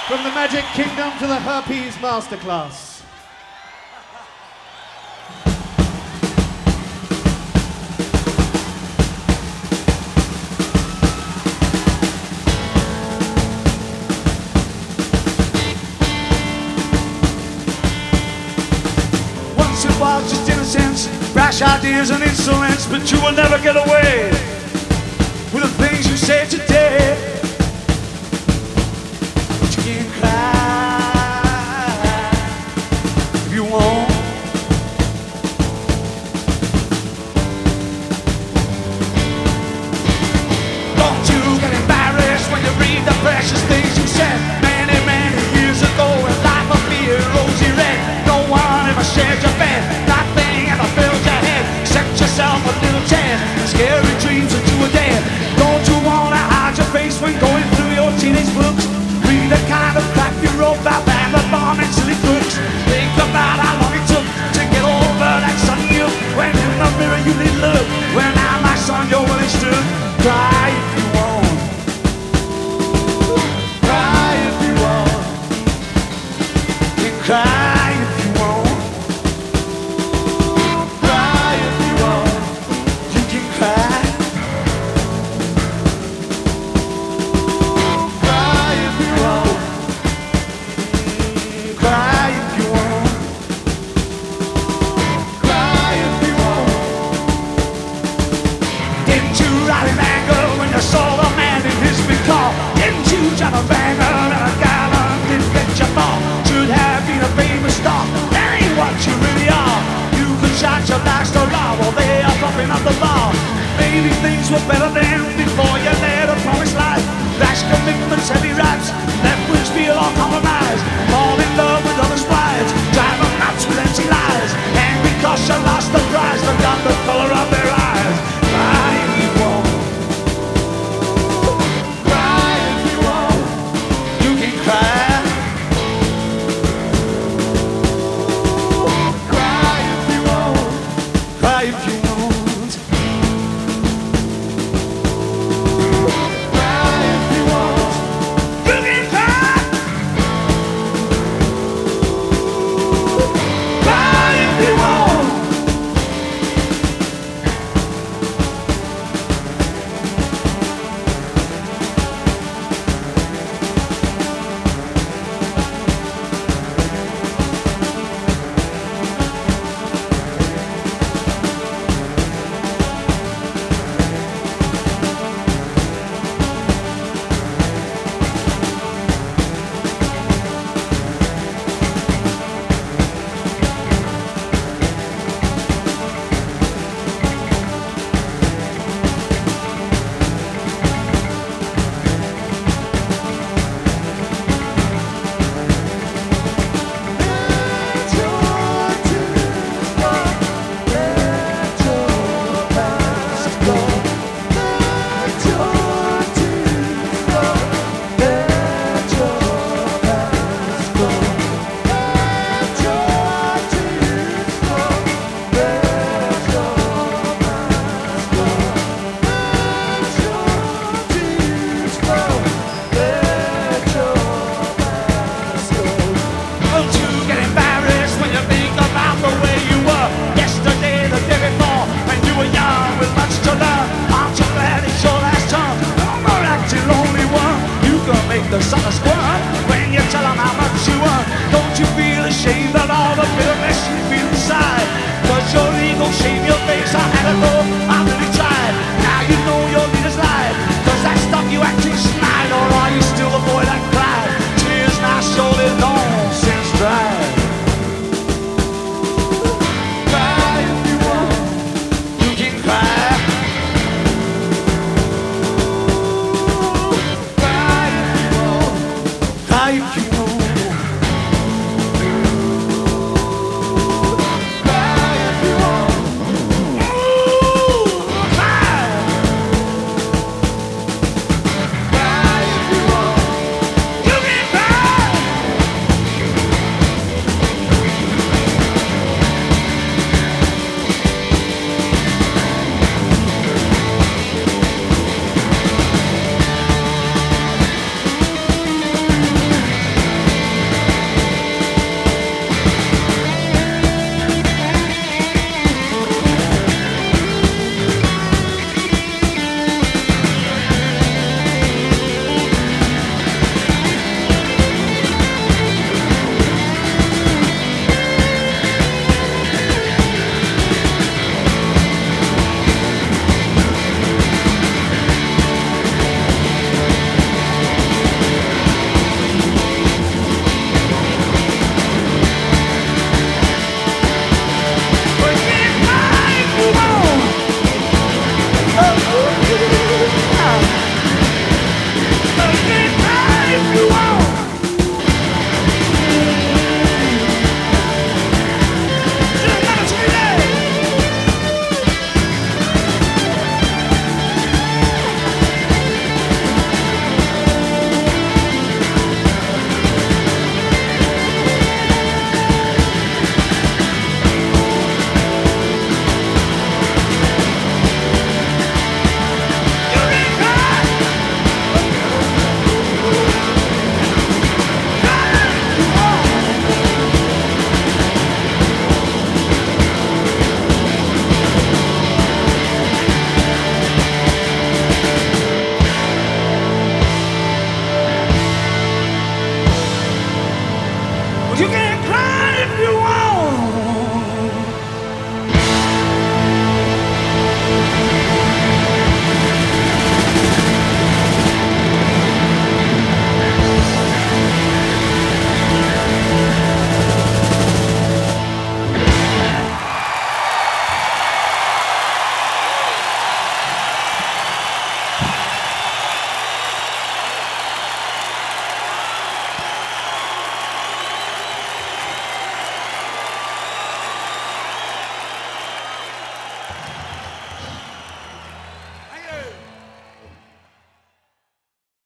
From the Magic Kingdom to the Herpes Masterclass. Once it was just innocence, rash ideas and insolence, but you will never get away with the things you say today. But you can cry if you want. Don't you get embarrassed when you read the precious things you said many, many years ago. And life will be rosy red. No one ever shared your bed. Nothing ever filled your head except yourself a little chance. Scary dreams that you were dead. Don't you wanna hide your face when going through your teenage books? Read the kind of crap you wrote about Vagabond and silly crooks. Think about how long it took to get over that sudden you. When in the mirror you did look. When now my son you're well stood. Cry if you want. Cry if you want. You cry if you want. Cry if you want. You can cry. Cry if you want. Cry if you want. Cry if you want. Didn't you ride in anger when you saw the man in his big car? Didn't you drive a banger and a gallon didn't get you far? Should have been a famous star. That ain't what you really are. You could shot your last alarm while they are bumping up the bar. Maybe things were better then before you led a promised life. Rash commitments, heavy raps, left with feel all compromise. Fall in love with others' wives, drive them nuts with empty lies. And because you lost the prize, look at the color of their eyes. Cry if you want. Cry if you want. You can cry. Cry if you want. Cry if you want. Cry if you want. You can cry. Cry if you want. Don't you get embarrassed when you think about the way you were yesterday, the day before, when you were young with much to learn. Aren't you glad it's your last turn? No more acting lonely one. You can make the sun squirm when you tell them how much you want. Don't you feel ashamed of all the bitterness you feel inside? Cause your ego shame your face. I had to go, I really tried. Now you know your leader's lied. Cause that stuff you actually snide. Or are you still the boy that cried? Tears now surely long since dried. Cry if you want. You can cry. Cry if you want. Cry if you want.